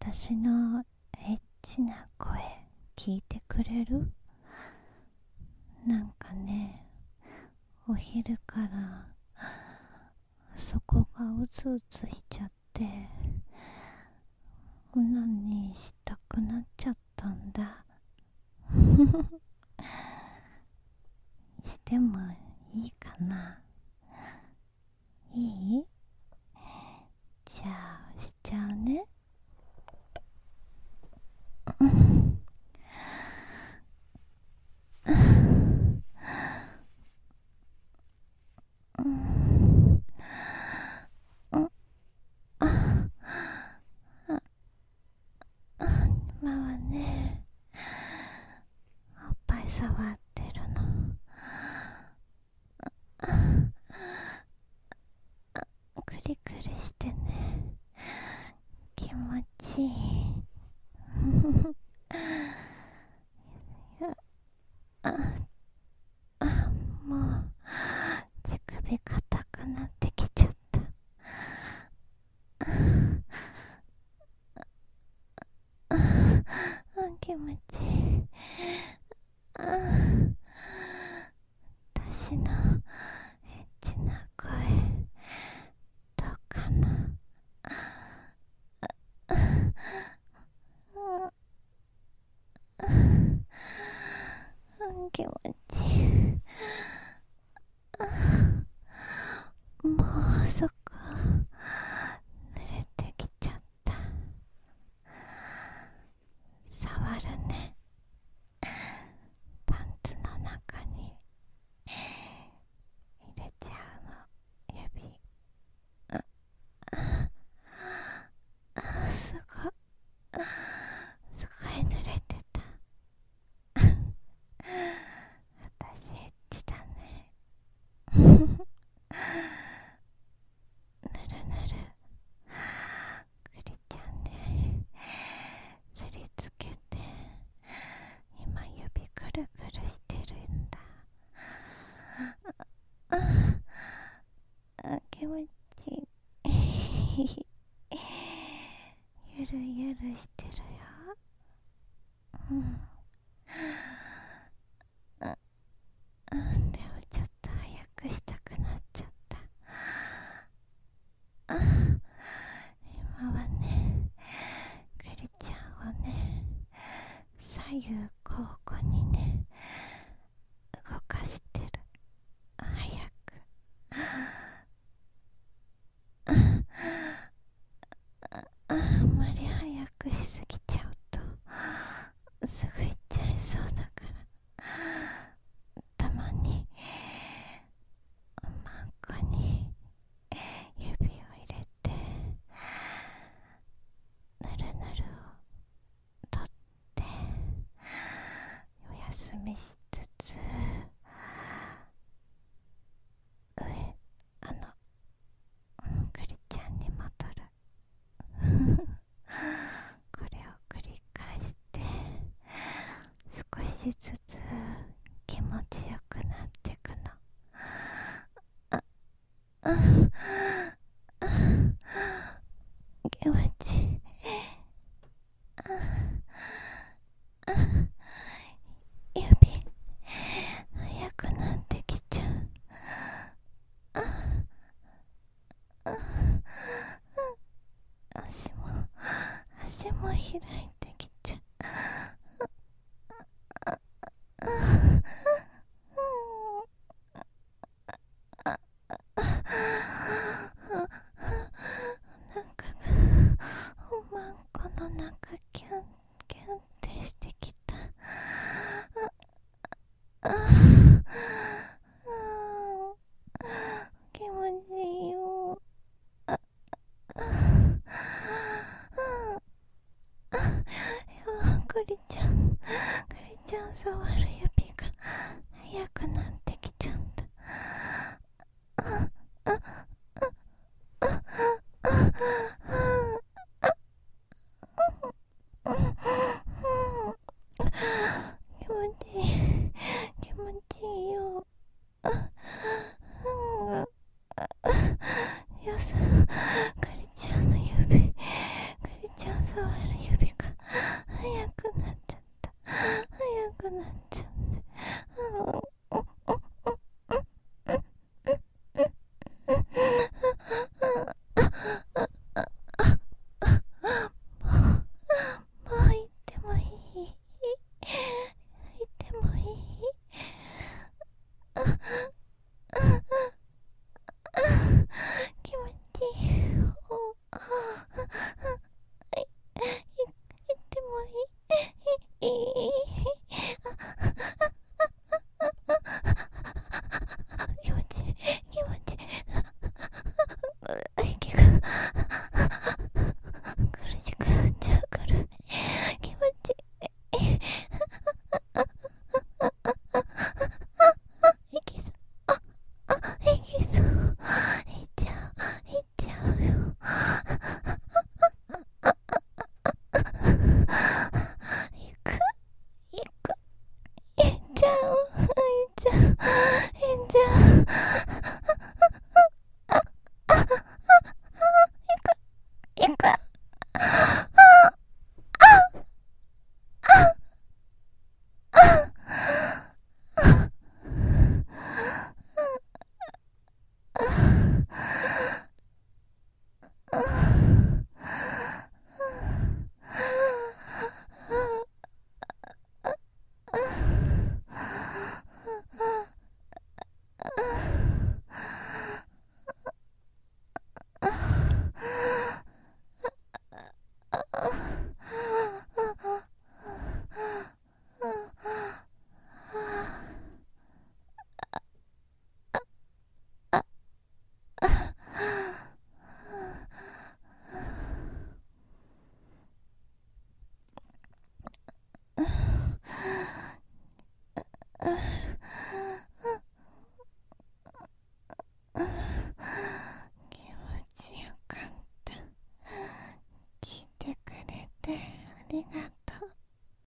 私のエッチな声聞いてくれる？なんかね、お昼からそこがうつうつしちゃってオナニーしたくなっちゃったんだ。してもいいかな？いい？じゃあしちゃうね。今はね、おっぱい触ってるの。クリクリしてね、気持ちいい。もう乳首硬くなってきちゃった。気持ちいい。私のエッチな声どうかな？気持ちいい。もうそこ濡れてきちゃった。触るね。パンツの中に入れちゃうの、指。すごいすごい濡れてた。私エッチだね。ぬるぬるクリちゃんね、すりつけて今指ぐるぐるしてるんだ。気持ちいい。ゆるゆるしてるよ。でもちょっと早くしたくなっちゃった。今はね、クリちゃんをね、左右交互にね動かしてる。早く。あんまり早くしすぎちゃうとすぐ行っちゃいそうだから、たまにマンコに指を入れてぬるぬるを取ってお休みしつつ、クリちゃんに戻る。これを繰り返して少しずつ気持ちよくなっていくの。気持ちいい。指速くなってきちゃう。足も開い